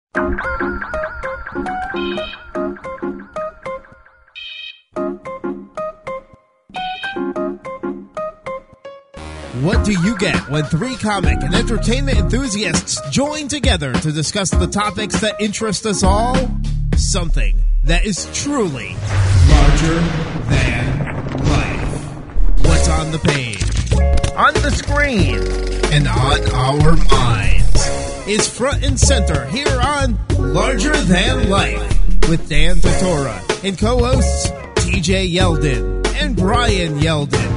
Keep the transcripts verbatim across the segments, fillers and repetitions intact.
What do you get when three comic and entertainment enthusiasts join together to discuss the topics that interest us all? Something that is truly larger than life. What's on the page, on the screen, and on our minds is front and center here on Larger Than Life with Dan Tortora and co-hosts T J Yeldon and Brian Yeldon.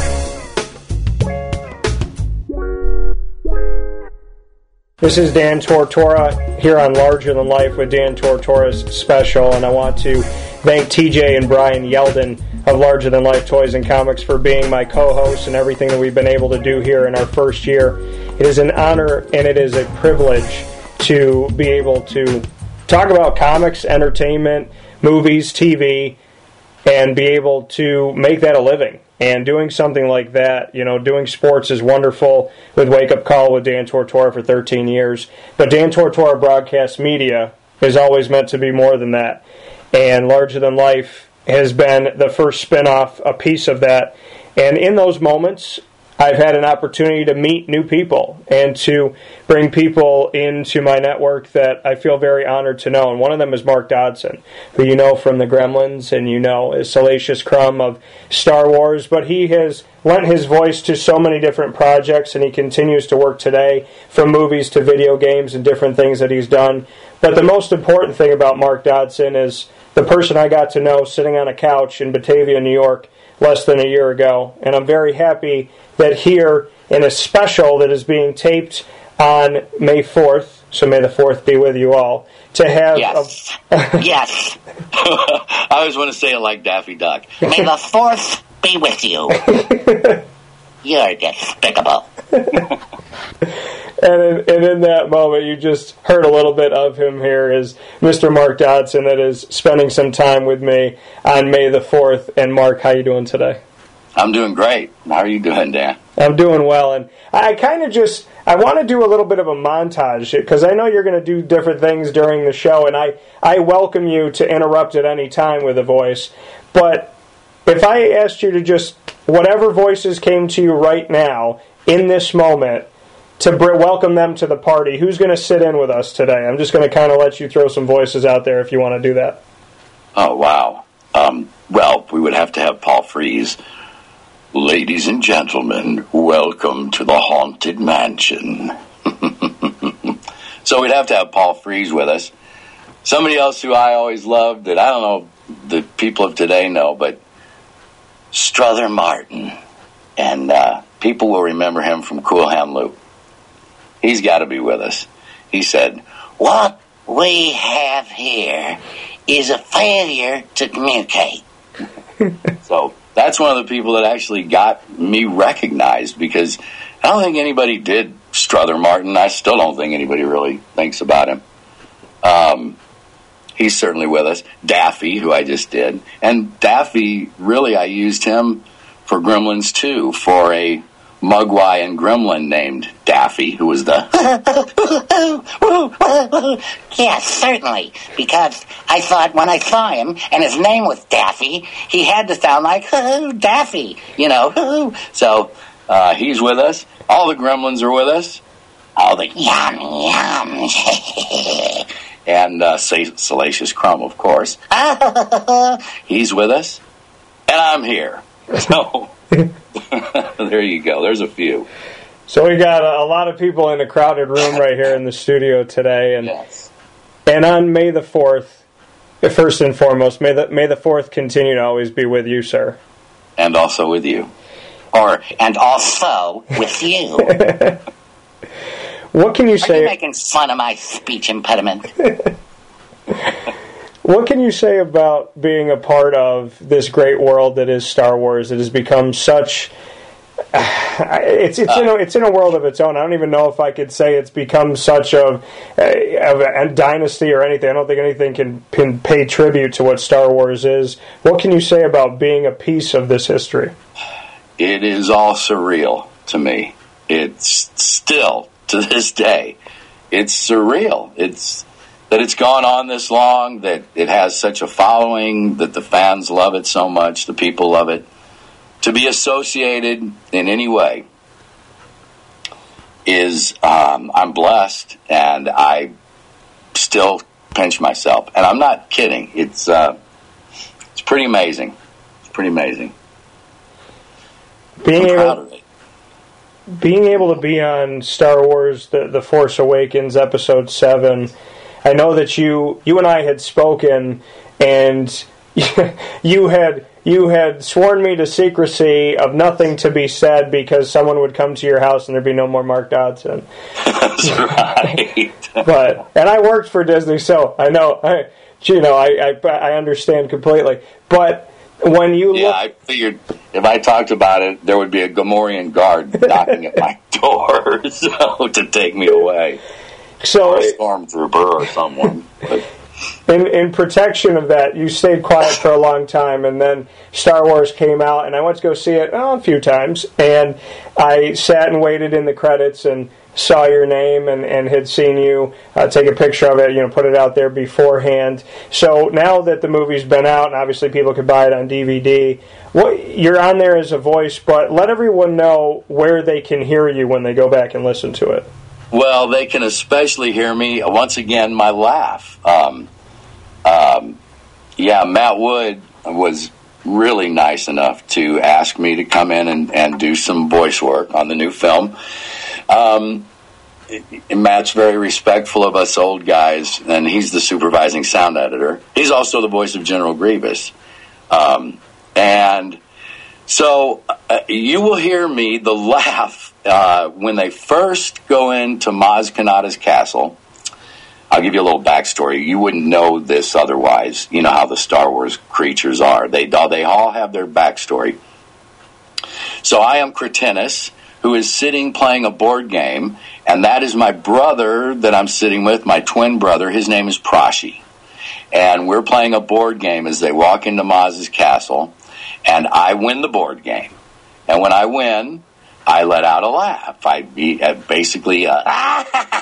This is Dan Tortora here on Larger Than Life with Dan Tortora's special, and I want to thank T J and Brian Yeldon of Larger Than Life Toys and Comics for being my co-hosts and everything that we've been able to do here in our first year. It is an honor and it is a privilege to be able to talk about comics, entertainment, movies, T V, and be able to make that a living. And doing something like that, you know, doing sports is wonderful with Wake Up Call with Dan Tortora for thirteen years. But Dan Tortora Broadcast Media is always meant to be more than that. And Larger Than Life has been the first spin-off, a piece of that. And in those moments, I've had an opportunity to meet new people and to bring people into my network that I feel very honored to know. And one of them is Mark Dodson, who you know from the Gremlins and you know is Salacious Crumb of Star Wars. But he has lent his voice to so many different projects, and he continues to work today, from movies to video games and different things that he's done. But the most important thing about Mark Dodson is the person I got to know sitting on a couch in Batavia, New York, less than a year ago. And I'm very happy that here in a special that is being taped on May fourth, so may the fourth be with you all, to have... Yes. A yes. I always want to say it like Daffy Duck. May the fourth be with you. You're despicable. And in, and in that moment, you just heard a little bit of him here is Mister Mark Dodson that is spending some time with me on May the fourth. And Mark, how you doing today? I'm doing great. How are you doing, Dan? I'm doing well, and I kind of just, I want to do a little bit of a montage, because I know you're going to do different things during the show, and I, I welcome you to interrupt at any time with a voice, but if I asked you to just, whatever voices came to you right now, in this moment, to br- welcome them to the party, who's going to sit in with us today? I'm just going to kind of let you throw some voices out there if you want to do that. Oh, wow. Um, well, we would have to have Paul Frees. Ladies and gentlemen, welcome to the Haunted Mansion. So we'd have to have Paul Frees with us. Somebody else who I always loved that I don't know the people of today know, but Strother Martin. And uh, people will remember him from Cool Hand Luke. He's got to be with us. He said, "What we have here is a failure to communicate." So that's one of the people that actually got me recognized, because I don't think anybody did Strother Martin. I still don't think anybody really thinks about him. Um, he's certainly with us. Daffy, who I just did. And Daffy, really, I used him for Gremlins two, for a Mugwai gremlin named Daffy, who was the... Yes, certainly, because I thought when I saw him, and his name was Daffy, he had to sound like Daffy, you know. So, uh, he's with us. All the Gremlins are with us. All the yum, yum. And uh, Salacious Crumb, of course. He's with us. And I'm here. So... there you go. There's a few. So we got a, a lot of people in a crowded room right here in the studio today, and yes. And on May the fourth, first and foremost, may the May the fourth continue to always be with you, sir, and also with you, or and also with you. What can you say? Are you making fun of my speech impediment? What can you say about being a part of this great world that is Star Wars? It has become such... It's it's uh, in a, it's in a world of its own. I don't even know if I could say it's become such of, a, of a dynasty or anything. I don't think anything can, can pay tribute to what Star Wars is. What can you say about being a piece of this history? It is all surreal to me. It's still, to this day, it's surreal. It's... that it's gone on this long, that it has such a following, that the fans love it so much, the people love it. To be associated in any way is, um, I'm blessed, and I still pinch myself. And I'm not kidding. It's uh, it's pretty amazing. It's pretty amazing. Being I'm able, proud of it. Being able to be on Star Wars, The, the Force Awakens, Episode seven, I know that you you and I had spoken, and you had you had sworn me to secrecy of nothing to be said because someone would come to your house and there'd be no more Mark Dodson. That's right. But and I worked for Disney, so I know I you know I I, I understand completely. But when you yeah, look, I figured if I talked about it, there would be a Gamorrean guard knocking at my door so to take me away. So or a stormtrooper or someone. But, In, in protection of that, you stayed quiet for a long time, and then Star Wars came out, and I went to go see it oh, a few times, and I sat and waited in the credits and saw your name and, and had seen you uh, take a picture of it, you know, put it out there beforehand. So now that the movie's been out, and obviously people can buy it on D V D, what, you're on there as a voice, but let everyone know where they can hear you when they go back and listen to it. well, they can especially hear me, once again, my laugh. Um, um, yeah, Matt Wood was really nice enough to ask me to come in and, and do some voice work on the new film. Um, Matt's very respectful of us old guys, and he's the supervising sound editor. He's also the voice of General Grievous. Um, and so uh, you will hear me, the laugh, uh, when they first go into Maz Kanata's castle. I'll give you a little backstory. You wouldn't know this otherwise. You know how the Star Wars creatures are. They, they all have their backstory. So I am Cretinus, who is sitting playing a board game, and that is my brother that I'm sitting with, my twin brother. His name is Prashi. And we're playing a board game as they walk into Maz's castle, and I win the board game. And when I win, I let out a laugh. I be, uh, basically, uh,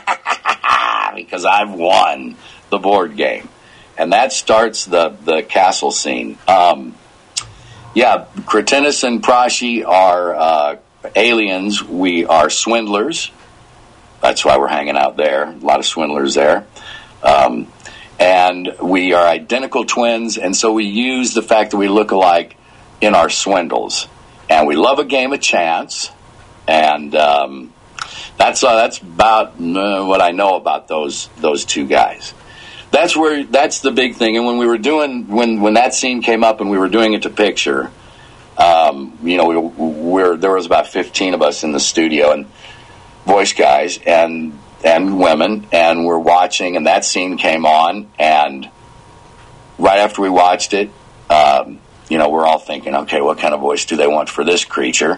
because I've won the board game. And that starts the, the castle scene. Um, yeah, Cretinus and Prashi are uh, aliens. We are swindlers. That's why we're hanging out there. A lot of swindlers there. Um, and we are identical twins, and so we use the fact that we look alike in our swindles. And we love a game of chance, and um, that's uh, that's about uh, what I know about those those two guys. That's where that's the big thing. And when we were doing when when that scene came up and we were doing it to picture, um, you know, we we're there was about fifteen of us in the studio, and voice guys and and women, and we're watching, and that scene came on, and right after we watched it, um, you know, we're all thinking, okay, what kind of voice do they want for this creature?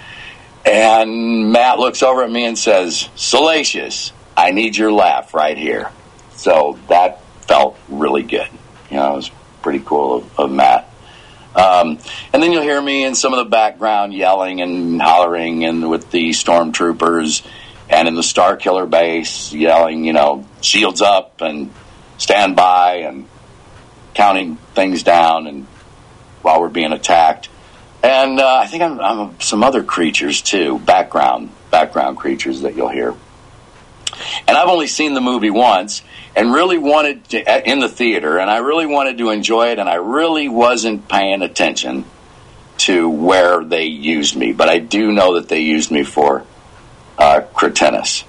And Matt looks over at me and says, Salacious, I need your laugh right here. So that felt really good. You know, it was pretty cool of, of Matt. Um, and then you'll hear me in some of the background yelling and hollering, and with the stormtroopers, and in the Star Killer base yelling, you know, shields up and stand by, and counting things down, and while we're being attacked. And uh, I think I'm, I'm some other creatures too, background background creatures that you'll hear. And I've only seen the movie once, and really wanted to, in the theater, and I really wanted to enjoy it, and I really wasn't paying attention to where they used me, but I do know that they used me for uh, Cretinus.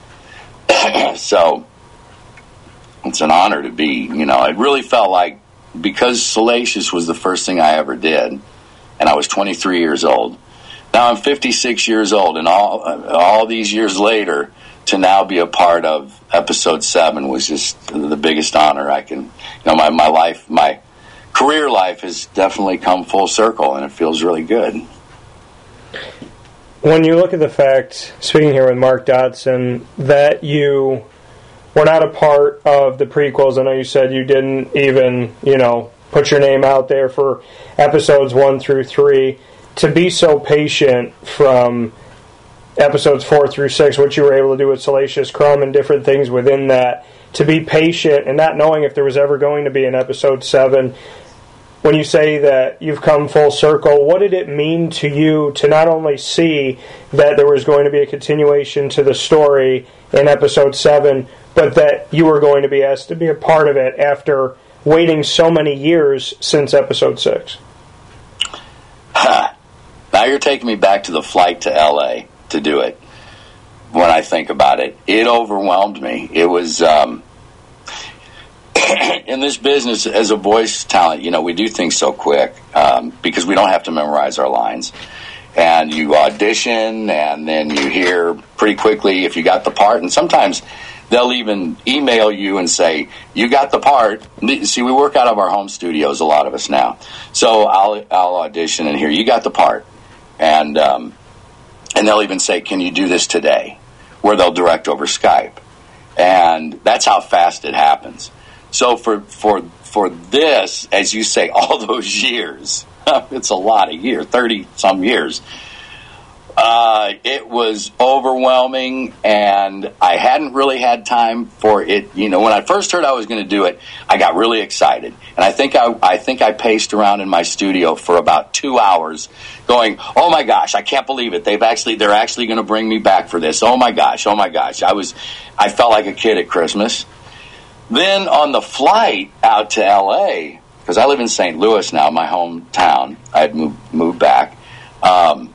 So it's an honor to be, you know, it really felt like, because Salacious was the first thing I ever did, and I was twenty-three years old. Now I'm fifty-six years old, and all all these years later, to now be a part of Episode seven was just the biggest honor I can, you know, my, my life, my career life has definitely come full circle, and it feels really good. When you look at the fact, speaking here with Mark Dodson, that you were not a part of the prequels, I know you said you didn't even, you know, put your name out there for episodes one through three, to be so patient from episodes four through six, what you were able to do with Salacious Crumb and different things within that, to be patient and not knowing if there was ever going to be an episode seven. When you say that you've come full circle, what did it mean to you to not only see that there was going to be a continuation to the story in episode seven, but that you were going to be asked to be a part of it after waiting so many years since episode six? Now you're taking me back to the flight to L A to do it. When I think about it, it overwhelmed me. It was, um, in this business, as a voice talent, you know, we do things so quick um, because we don't have to memorize our lines. And you audition, and then you hear pretty quickly if you got the part. And sometimes they'll even email you and say, you got the part. See, we work out of our home studios, a lot of us now. So I'll, I'll audition and hear, you got the part. And um, and they'll even say, can you do this today? Where they'll direct over Skype. And that's how fast it happens. So for for for this, as you say, all those years, it's a lot of years, thirty-some years, uh, it was overwhelming, and I hadn't really had time for it. You know, when I first heard I was going to do it, I got really excited. And I think I, I think I paced around in my studio for about two hours going, oh my gosh, I can't believe it. They've actually, they're actually going to bring me back for this. Oh my gosh, oh my gosh. I was, I felt like a kid at Christmas. Then on the flight out to L A, because I live in Saint Louis now, my hometown, I had moved, moved back, um,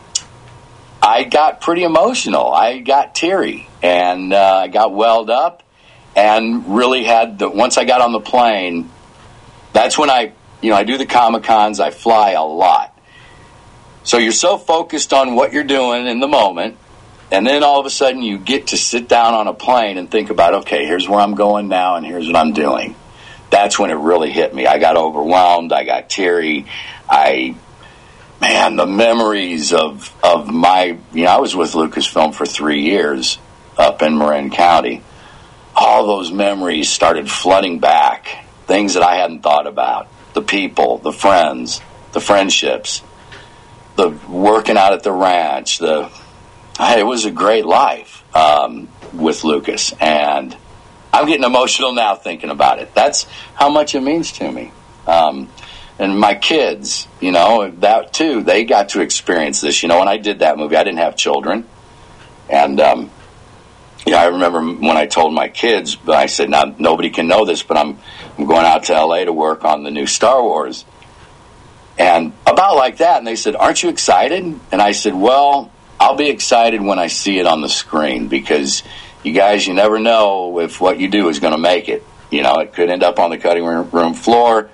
I got pretty emotional. I got teary, and uh, I got welled up, and really had the, once I got on the plane, that's when I, you know, I do the Comic-Cons, I fly a lot. So you're so focused on what you're doing in the moment, and then all of a sudden you get to sit down on a plane and think about, okay, here's where I'm going now, and here's what I'm doing. That's when it really hit me. I got overwhelmed. I got teary. I, man, the memories of, of my, you know, I was with Lucasfilm for three years up in Marin County. All those memories started flooding back. Things that I hadn't thought about. The people, the friends, the friendships, the working out at the ranch. The it was a great life um, with Lucas, and I'm getting emotional now thinking about it. That's how much it means to me. Um, and my kids, you know, that too, they got to experience this. You know, when I did that movie, I didn't have children. And, um, you know, I remember when I told my kids, but I said, now, nobody can know this, but I'm, I'm going out to L A to work on the new Star Wars. And about like that, and they said, aren't you excited? And I said, well, I'll be excited when I see it on the screen, because you guys, you never know if what you do is going to make it. You know, it could end up on the cutting room floor.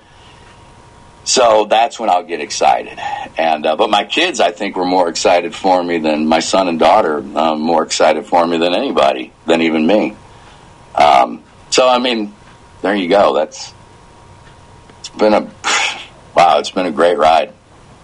So that's when I'll get excited. And uh, but my kids, I think, were more excited for me than my son and daughter, um, more excited for me than anybody, than even me. Um, so, I mean, there you go. That's it's been a, wow, it's been a great ride.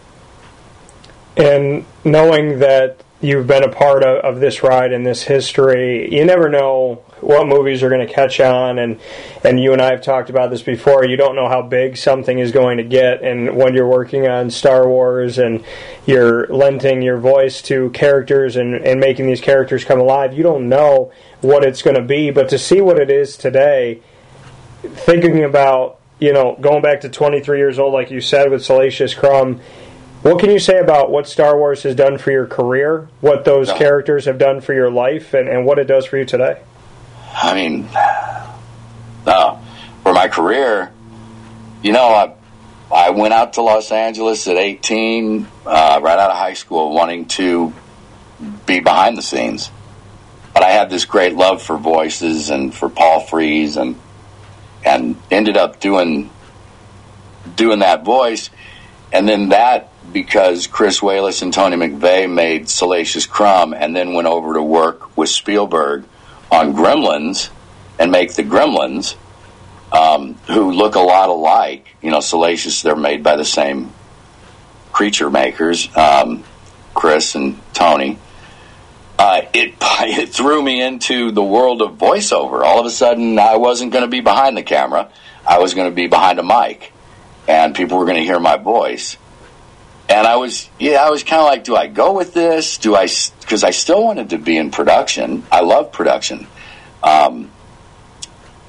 And knowing that you've been a part of, of this ride and this history, you never know what movies are going to catch on, and and you and I have talked about this before. You don't know how big something is going to get, and when you're working on Star Wars and you're lending your voice to characters and, and making these characters come alive, you don't know what it's going to be. But to see what it is today, thinking about, you know, going back to twenty-three years old, like you said, with Salacious Crumb, what can you say about what Star Wars has done for your career, what those no. characters have done for your life, and, and what it does for you today? I mean, uh, for my career, you know, I, I went out to Los Angeles at eighteen, uh, right out of high school, wanting to be behind the scenes. But I had this great love for voices and for Paul Frees, and and ended up doing doing that voice. And then that, because Chris Walas and Tony McVeigh made Salacious Crumb, and then went over to work with Spielberg on Gremlins and make the Gremlins, um, who look a lot alike. You know, Salacious, they're made by the same creature makers, um, Chris and Tony. Uh, it, it threw me into the world of voiceover. All of a sudden, I wasn't going to be behind the camera. I was going to be behind a mic, and people were going to hear my voice. And I was, yeah, I was kind of like, do I go with this? Do I, because I still wanted to be in production. I love production. Um,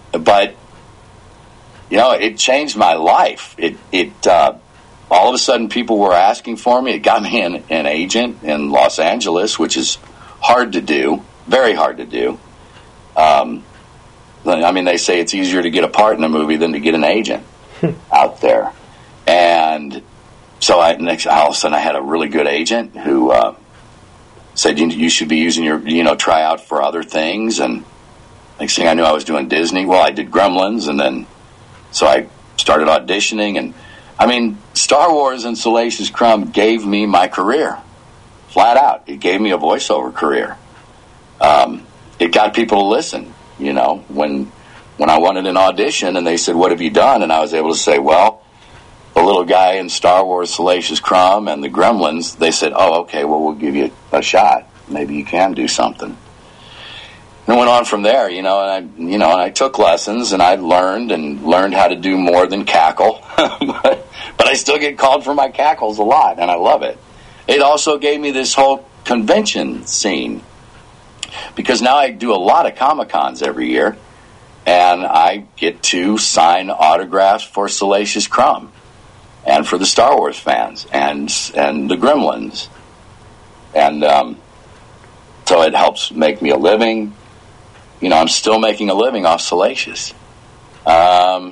but you know, it changed my life. It it uh, all of a sudden people were asking for me. It got me an, an agent in Los Angeles, which is hard to do, very hard to do. Um, I mean, they say it's easier to get a part in a movie than to get an agent out there. And so I, next, all of a sudden I had a really good agent who uh, said, you, you should be using your, you know, try out for other things. And next thing I knew, I was doing Disney. Well, I did Gremlins, and then so I started auditioning. And I mean, Star Wars and Salacious Crumb gave me my career, flat out. It gave me a voiceover career. Um, it got people to listen. You know, when when I wanted an audition and they said, what have you done? And I was able to say, well, the little guy in Star Wars, Salacious Crumb, and the Gremlins, they said, oh, okay, well, we'll give you a shot. Maybe you can do something. And it went on from there, you know, and I, you know, and I took lessons, and I learned and learned how to do more than cackle. but, but I still get called for my cackles a lot, and I love it. It also gave me this whole convention scene, because now I do a lot of Comic-Cons every year, and I get to sign autographs for Salacious Crumb and for the Star Wars fans and and the Gremlins. And um, so it helps make me a living. You know, I'm still making a living off Salacious. Um,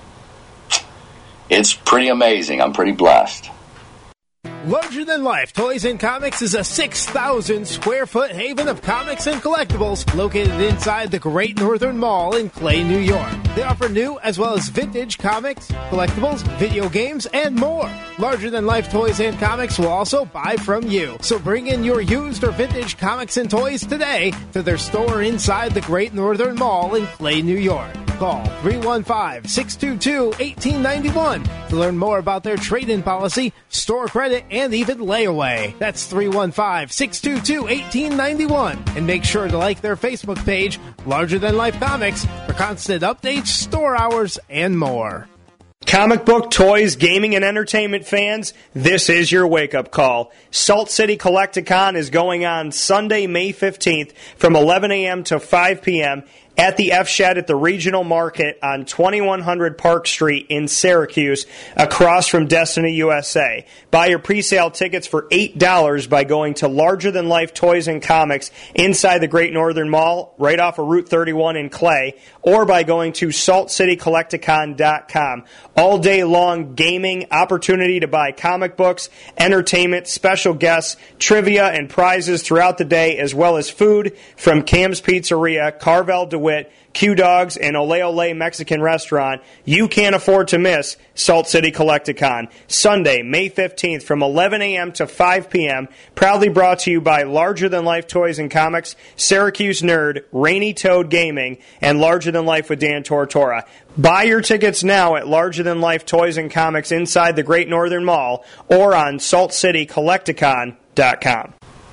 it's pretty amazing. I'm pretty blessed. Larger Than Life Toys and Comics is a six thousand square foot haven of comics and collectibles located inside the Great Northern Mall in Clay, New York. They offer new as well as vintage comics, collectibles, video games, and more. Larger Than Life Toys and Comics will also buy from you. So bring in your used or vintage comics and toys today to their store inside the Great Northern Mall in Clay, New York. Call three one five, six two two, one eight nine one to learn more about their trade-in policy, store credit, and even layaway. That's three one five, six two two, one eight nine one. And make sure to like their Facebook page, Larger Than Life Comics, for constant updates, store hours, and more. Comic book, toys, gaming, and entertainment fans, this is your wake-up call. Salt City Collecticon is going on Sunday, May fifteenth from eleven a.m. to five p.m. at the F-Shed at the Regional Market on twenty-one hundred Park Street in Syracuse, across from Destiny U S A. Buy your pre-sale tickets for eight dollars by going to Larger Than Life Toys and Comics inside the Great Northern Mall, right off of Route thirty-one in Clay, or by going to salt city collecticon dot com. All day long gaming, opportunity to buy comic books, entertainment, special guests, trivia, and prizes throughout the day, as well as food from Cam's Pizzeria, Carvel DeWitt, Q-Dogs, and Ole Ole Mexican Restaurant. You can't afford to miss Salt City Collecticon. Sunday, May fifteenth from eleven a.m. to five p.m. Proudly brought to you by Larger Than Life Toys and Comics, Syracuse Nerd, Rainy Toad Gaming, and Larger Than Life with Dan Tortora. Buy your tickets now at Larger Than Life Toys and Comics inside the Great Northern Mall or on salt city collecticon dot com.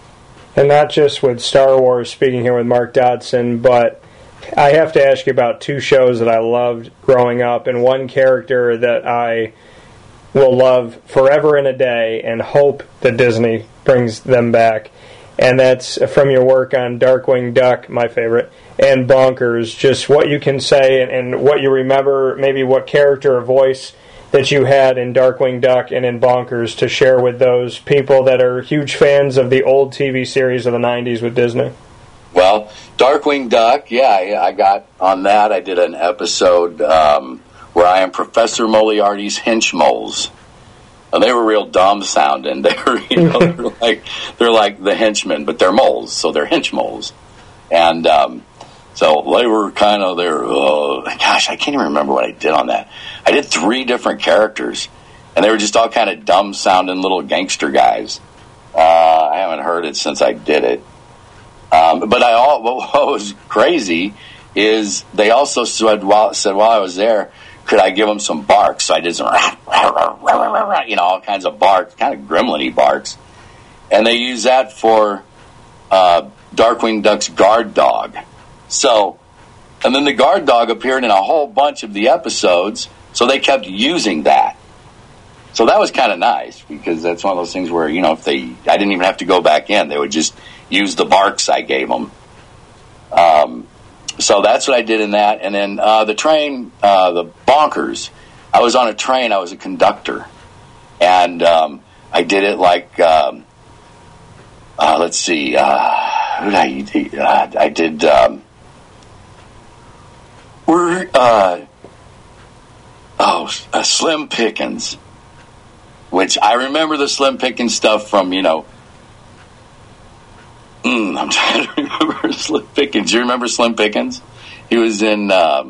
And not just with Star Wars, speaking here with Mark Dodson, but I have to ask you about two shows that I loved growing up, and one character that I will love forever and a day and hope that Disney brings them back. And that's from your work on Darkwing Duck, my favorite, and Bonkers. Just what you can say and, and what you remember, maybe what character or voice that you had in Darkwing Duck and in Bonkers to share with those people that are huge fans of the old T V series of the nineties with Disney. Well, Darkwing Duck, yeah, I got on that. I did an episode um, where I am Professor Moriarty's henchmoles. And they were real dumb sounding. They were, you know, they're like they're like the henchmen, but they're moles, so they're henchmoles. And um, so they were kind of their. Uh, gosh, I can't even remember what I did on that. I did three different characters, and they were just all kind of dumb sounding little gangster guys. Uh, I haven't heard it since I did it. Um, but I all what was crazy is they also said while said while I was there, could I give them some barks? So I did some, you know, all kinds of barks, kind of gremlin-y barks, and they use that for uh, Darkwing Duck's guard dog. So, and then the guard dog appeared in a whole bunch of the episodes, so they kept using that. So that was kind of nice because that's one of those things where, you know, if they, I didn't even have to go back in; they would just use the barks I gave them. Um, so that's what I did in that. And then uh, the train, uh, the Bonkers, I was on a train. I was a conductor. And um, I did it like, um, uh, let's see, uh, who did I, uh, I did, um, we're, uh, oh, uh, Slim Pickens, which I remember the Slim Pickens stuff from, you know, mm, I'm trying to remember Slim Pickens. Do you remember Slim Pickens? He was in, um,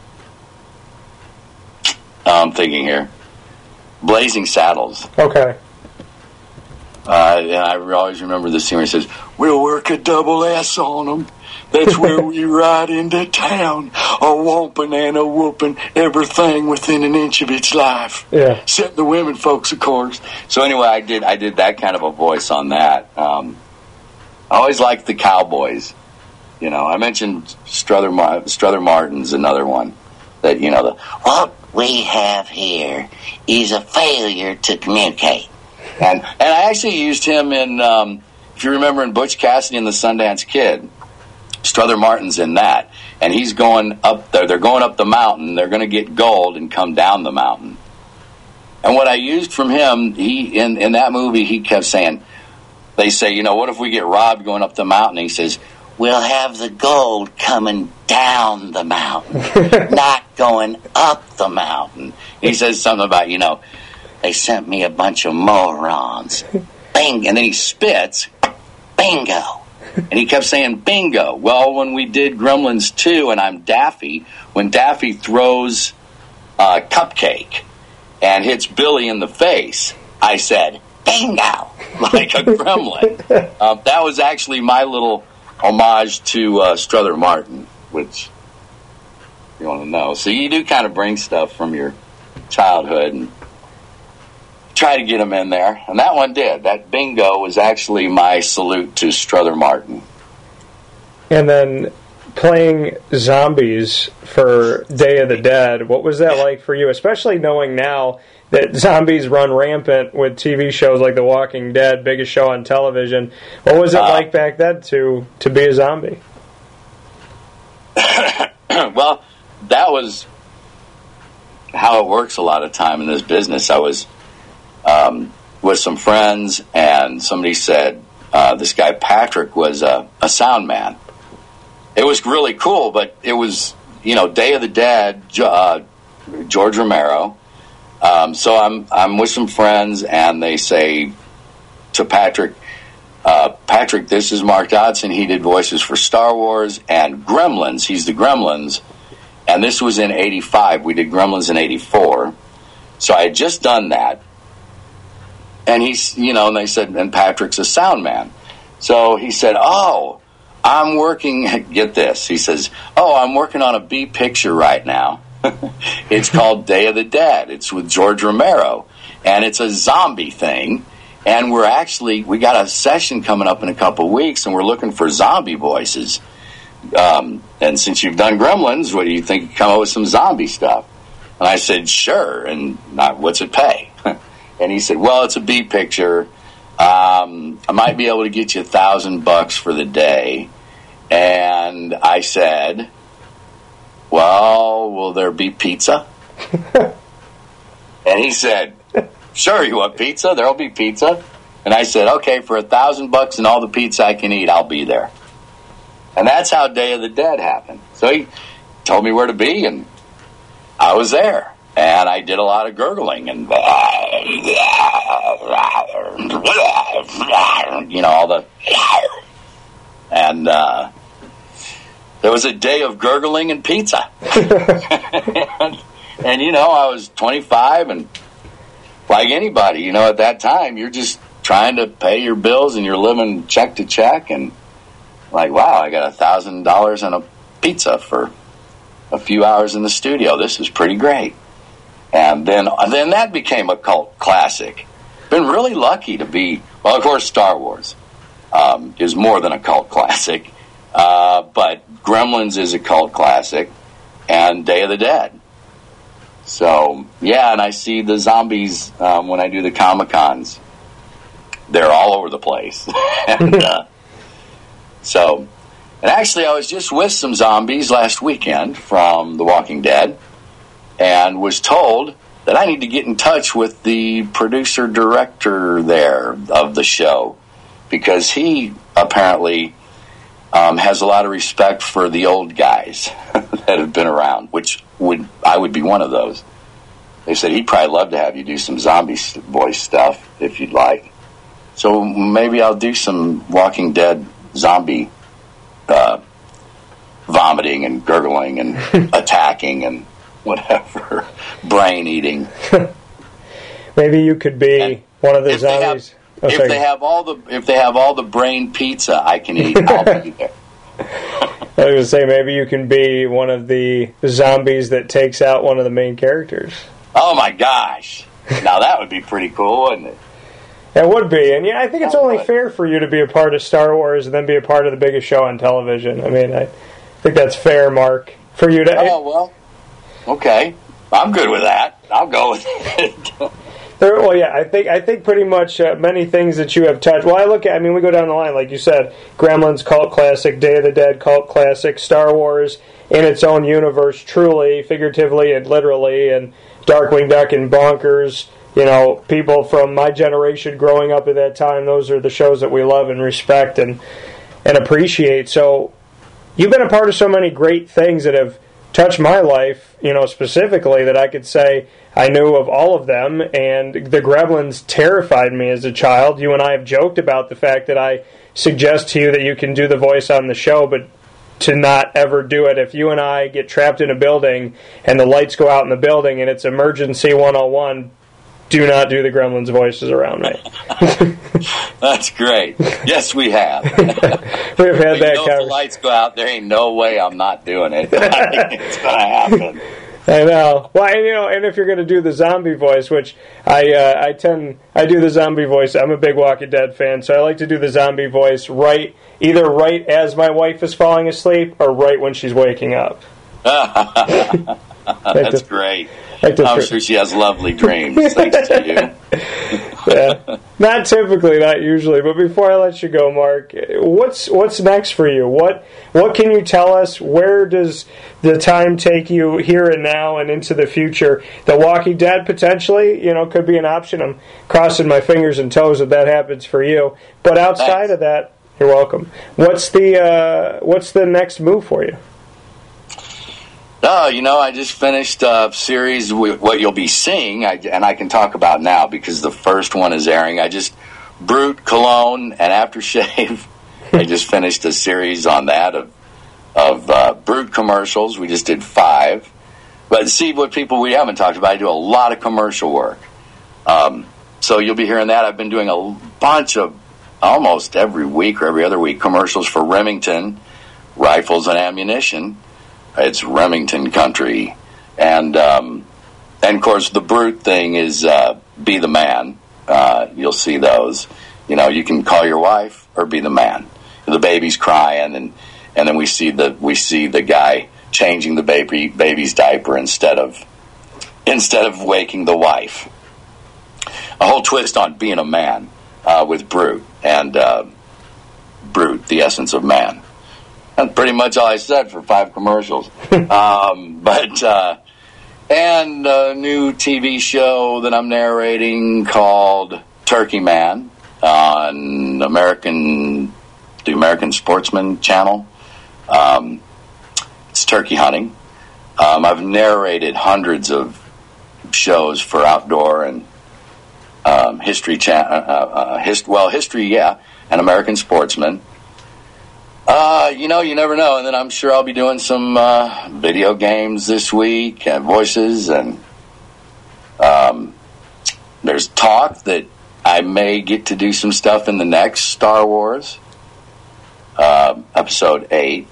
I'm thinking here, Blazing Saddles. Okay. Uh, and I always remember the scene where he says, "We'll work a double S on them. That's where we ride into town, a whomping and a whooping everything within an inch of its life." Yeah. Except the women folks, of course. So anyway, I did I did that kind of a voice on that. Um, I always liked the cowboys. You know, I mentioned Strother, Mar- Strother Martin's another one that, you know, the, what we have here is a failure to communicate. And and I actually used him in, um, if you remember, in Butch Cassidy and the Sundance Kid. Strother Martin's in that. And he's going up there. They're going up the mountain. They're going to get gold and come down the mountain. And what I used from him, he in, in that movie, he kept saying, they say, you know, what if we get robbed going up the mountain? He says, we'll have the gold coming down the mountain, not going up the mountain. He says something about, you know, they sent me a bunch of morons. Bing, and then he spits, bingo. And he kept saying bingo. Well, when we did Gremlins two and I'm Daffy, when Daffy throws a cupcake and hits Billy in the face, I said bingo, like a gremlin. um, that was actually my little homage to uh, Strother Martin, which you want to know. So you do kind of bring stuff from your childhood and try to get them in there. And that one did. That bingo was actually my salute to Strother Martin. And then playing zombies for Day of the Dead, what was that like for you? Especially knowing now that zombies run rampant with T V shows like The Walking Dead, biggest show on television. What was it uh, like back then to, to be a zombie? Well, that was how it works a lot of time in this business. I was um, with some friends, and somebody said uh, this guy Patrick was a, a sound man. It was really cool, but it was, you know, Day of the Dead, uh, George Romero. Um, so I'm I'm with some friends, and they say to Patrick, uh, Patrick, this is Mark Dodson. He did voices for Star Wars and Gremlins. He's the Gremlins. And this was in eighty-five. We did Gremlins in eighty-four. So I had just done that. And he's, you know, and they said, and Patrick's a sound man. So he said, oh, I'm working, get this. He says, oh, I'm working on a B picture right now. It's called Day of the Dead. It's with George Romero. And it's a zombie thing. And we're actually, we got a session coming up in a couple of weeks, and we're looking for zombie voices. Um, and since you've done Gremlins, what do you think? Come up with some zombie stuff. And I said, sure. And not, what's it pay? And he said, well, it's a B picture. Um, I might be able to get you a thousand bucks for the day. And I said, well, will there be pizza? And he said, sure, you want pizza? There'll be pizza. And I said, okay, for a thousand bucks and all the pizza I can eat, I'll be there. And that's how Day of the Dead happened. So he told me where to be, and I was there. And I did a lot of gurgling and, you know, all the, and uh, there was a day of gurgling and pizza. and, and, you know, I was twenty-five, and like anybody, you know, at that time, you're just trying to pay your bills, and you're living check to check, and like, wow, I got a thousand dollars and a pizza for a few hours in the studio. This is pretty great. And then, and then that became a cult classic. Been really lucky to be, well, of course, Star Wars um, is more than a cult classic, uh, but Gremlins is a cult classic, and Day of the Dead. So, yeah, and I see the zombies um, when I do the Comic-Cons. They're all over the place. and, uh, so, And actually, I was just with some zombies last weekend from The Walking Dead and was told that I need to get in touch with the producer-director there of the show because he apparently um, has a lot of respect for the old guys that have been around, which would I would be one of those. They said he'd probably love to have you do some zombie voice stuff if you'd like. So maybe I'll do some Walking Dead zombie uh, vomiting and gurgling and attacking and whatever, brain eating. Maybe you could be and one of the if zombies. They have, oh, if they have all the if they have all the brain pizza I can eat, I'll be there. I was going to say maybe you can be one of the zombies that takes out one of the main characters. Oh my gosh! Now that would be pretty cool, wouldn't it? It would be, and yeah, I think it's only fair for you to be a part of Star Wars and then be a part of the biggest show on television. I mean, I think that's fair, Mark, for you to. Oh well. Okay, I'm good with that. I'll go with it. There, well, yeah, I think I think pretty much uh, many things that you have touched. Well, I look at, I mean, we go down the line, like you said, Gremlins cult classic, Day of the Dead cult classic, Star Wars in its own universe, truly, figuratively and literally, and Darkwing Duck and Bonkers. You know, people from my generation growing up at that time, those are the shows that we love and respect and and appreciate. So, you've been a part of so many great things that have touched my life, you know, specifically, that I could say I knew of all of them, and the Gremlins terrified me as a child. You and I have joked about the fact that I suggest to you that you can do the voice on the show, but to not ever do it. If you and I get trapped in a building and the lights go out in the building and it's emergency one oh one, do not do the Gremlins voices around me. That's great. Yes, we have. We've had we that know conversation. If the lights go out, there ain't no way I'm not doing it. It's going to happen. I know. Well, and, you know, and if you're going to do the zombie voice, which I uh, I tend I do the zombie voice. I'm a big Walking Dead fan, so I like to do the zombie voice right either right as my wife is falling asleep or right when she's waking up. That's great. Like I'm sure she has lovely dreams thanks to you. Yeah. Not typically, not usually. But before I let you go, Mark, what's what's next for you? What what can you tell us? Where does the time take you here and now and into the future? The Walking Dead potentially, you know, could be an option. I'm crossing my fingers and toes that that happens for you. But outside Thanks. of that, you're welcome. What's the uh, what's the next move for you? No, you know, I just finished a series with what you'll be seeing, I, and I can talk about now because the first one is airing. I just, Brute, Cologne, and Aftershave, I just finished a series on that of of uh, Brute commercials. We just did five. But see what people we haven't talked about, I do a lot of commercial work. Um, so you'll be hearing that. I've been doing a bunch of, almost every week or every other week, commercials for Remington Rifles and Ammunition. It's Remington country. And, um, and of course, the Brute thing is uh, Be the Man. Uh, you'll see those. You know, you can call your wife or be the man. The baby's crying, and, and then we see the we see the guy changing the baby baby's diaper instead of instead of waking the wife. A whole twist on being a man uh, with Brute and uh, Brute, the essence of man. That's pretty much all I said for five commercials. um, but, uh, and a new T V show that I'm narrating called Turkey Man on American, the American Sportsman channel. Um, it's turkey hunting. Um, I've narrated hundreds of shows for outdoor and um, history, cha- uh, uh, hist- well, history, yeah, and American Sportsman. Uh, you know, you never know. And then I'm sure I'll be doing some uh, video games this week and voices. And um, there's talk that I may get to do some stuff in the next Star Wars, uh, episode eight.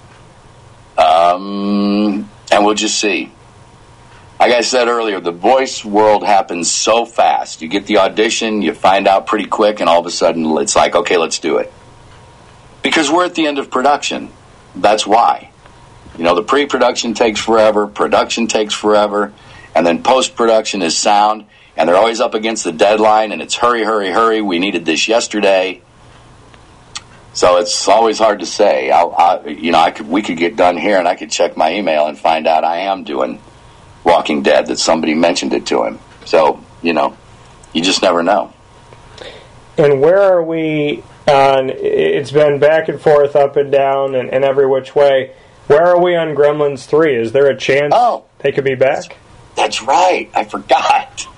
Um, and we'll just see. Like I said earlier, the voice world happens so fast. You get the audition, you find out pretty quick, and all of a sudden it's like, okay, let's do it. Because we're at the end of production. That's why. You know, the pre-production takes forever, production takes forever, and then post-production is sound, and they're always up against the deadline, and it's hurry, hurry, hurry, we needed this yesterday. So it's always hard to say. I, I, you know, I could we could get done here, and I could check my email and find out I am doing Walking Dead, that somebody mentioned it to him. So, you know, you just never know. And where are we on, it's been back and forth, up and down, and, and every which way. Where are we on Gremlins three? Is there a chance oh, they could be back? That's right. I forgot.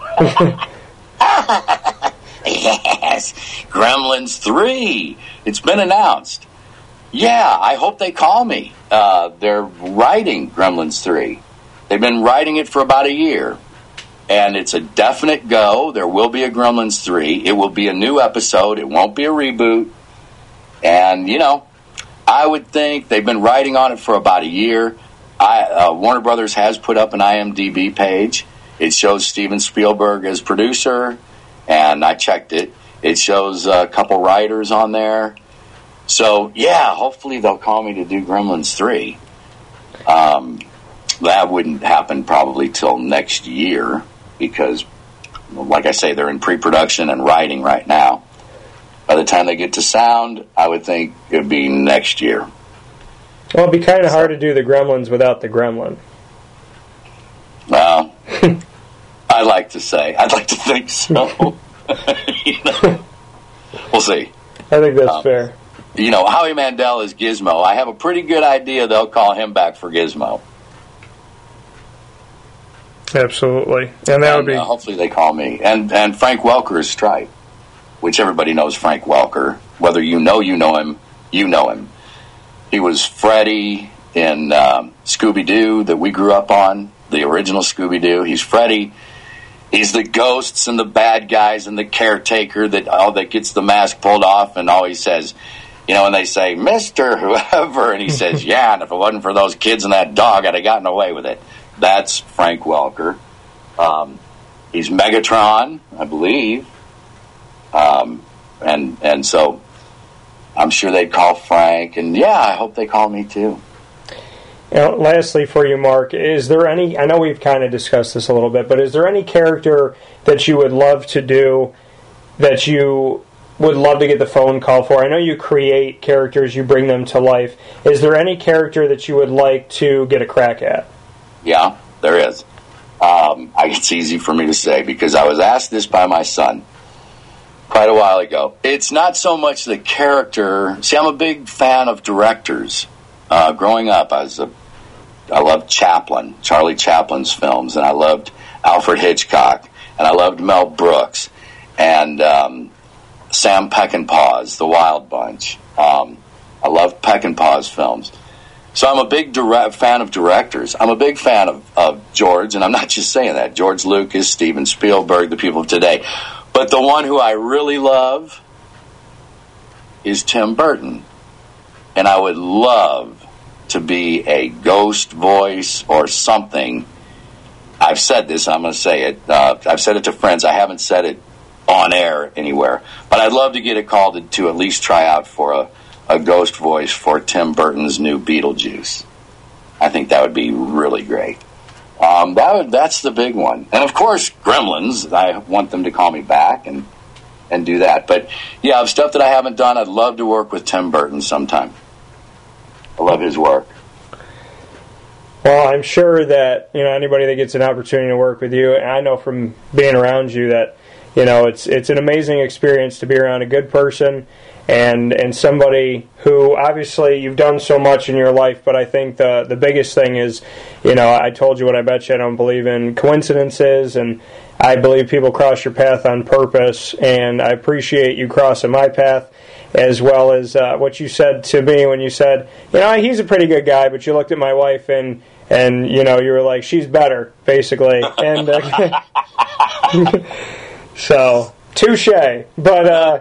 Yes, Gremlins three. It's been announced. Yeah, I hope they call me. Uh, they're writing Gremlins three. They've been writing it for about a year. And it's a definite go. There will be a Gremlins three. It will be a new episode. It won't be a reboot. And, you know, I would think they've been writing on it for about a year. I, uh, Warner Brothers has put up an I M D B page. It shows Steven Spielberg as producer. And I checked it. It shows a couple writers on there. So, yeah, hopefully they'll call me to do Gremlins three. Um, that wouldn't happen probably till next year because, like I say, they're in pre-production and writing right now. By the time they get to sound, I would think it would be next year. Well, it'd be kind of hard to do the Gremlins without the Gremlin. Well, I'd like to say. I'd like to think so. You know? We'll see. I think that's um, fair. You know, Howie Mandel is Gizmo. I have a pretty good idea they'll call him back for Gizmo. Absolutely. And that and, would be... Uh, hopefully they call me. And and Frank Welker is Stripe, which everybody knows Frank Welker. Whether you know you know him, you know him. He was Freddy in um, Scooby-Doo that we grew up on, the original Scooby-Doo. He's Freddy. He's the ghosts and the bad guys and the caretaker that oh, that gets the mask pulled off and always says, you know, when they say, Mister Whoever, and he says, yeah, and if it wasn't for those kids and that dog, I'd have gotten away with it. That's Frank Welker. Um, he's Megatron, I believe. Um, and and so I'm sure they'd call Frank. And, yeah, I hope they call me, too. Now, lastly for you, Mark, is there any, I know we've kind of discussed this a little bit, but is there any character that you would love to do that you would love to get the phone call for? I know you create characters, you bring them to life. Is there any character that you would like to get a crack at? Yeah, there is. Um, I, it's easy for me to say because I was asked this by my son quite a while ago. It's not so much the character. See, I'm a big fan of directors. Uh, growing up, I was a, I loved Chaplin, Charlie Chaplin's films, and I loved Alfred Hitchcock, and I loved Mel Brooks, and um, Sam Peckinpah's The Wild Bunch. Um, I loved Peckinpah's films. So I'm a big direct fan of directors. I'm a big fan of, of George, and I'm not just saying that. George Lucas, Steven Spielberg, the people of today. But the one who I really love is Tim Burton. And I would love to be a ghost voice or something. I've said this, I'm going to say it. Uh, I've said it to friends. I haven't said it on air anywhere. But I'd love to get a call to, to at least try out for a, a ghost voice for Tim Burton's new Beetlejuice. I think that would be really great. Um, that would, that's the big one. And, of course, Gremlins. I want them to call me back and, and do that. But, yeah, of stuff that I haven't done, I'd love to work with Tim Burton sometime. I love his work. Well, I'm sure that, you know, anybody that gets an opportunity to work with you, and I know from being around you that, you know, it's it's an amazing experience to be around a good person and and somebody who, obviously, you've done so much in your life, but I think the, the biggest thing is, you know, I told you what I bet you I don't believe in coincidences, and I believe people cross your path on purpose, and I appreciate you crossing my path, as well as uh, what you said to me when you said, you know, he's a pretty good guy, but you looked at my wife and, and you know, you were like, she's better, basically. And uh, so, touche. But, uh,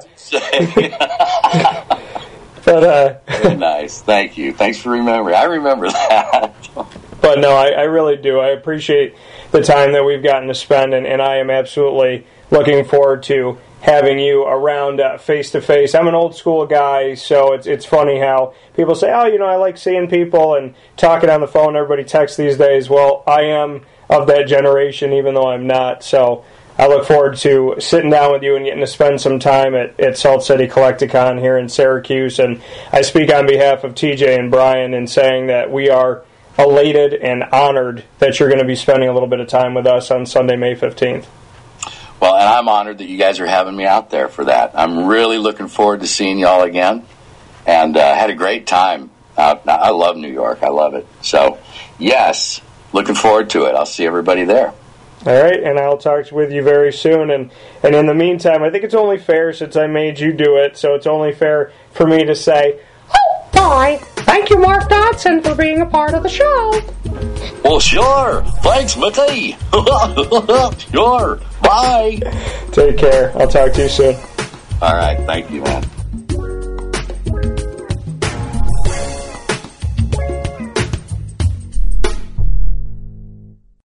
but, uh, very nice. Thank you. Thanks for remembering. I remember that. But no, I, I really do. I appreciate the time that we've gotten to spend, and, and I am absolutely looking forward to having you around uh, face-to-face. I'm an old-school guy, so it's it's funny how people say, oh, you know, I like seeing people and talking on the phone. Everybody texts these days. Well, I am of that generation, even though I'm not. So I look forward to sitting down with you and getting to spend some time at, at Salt City Collecticon here in Syracuse. And I speak on behalf of T J and Brian in saying that we are elated and honored that you're going to be spending a little bit of time with us on Sunday, May fifteenth. Well, and I'm honored that you guys are having me out there for that. I'm really looking forward to seeing you all again, and uh, had a great time. Uh, I love New York. I love it. So, yes, looking forward to it. I'll see everybody there. All right, and I'll talk with you very soon. And, and in the meantime, I think it's only fair, since I made you do it, so it's only fair for me to say, oh, bye. Thank you, Mark Dodson, for being a part of the show. Well, sure. Thanks, Mickey. Sure. Bye. Take care. I'll talk to you soon. All right. Thank you, man.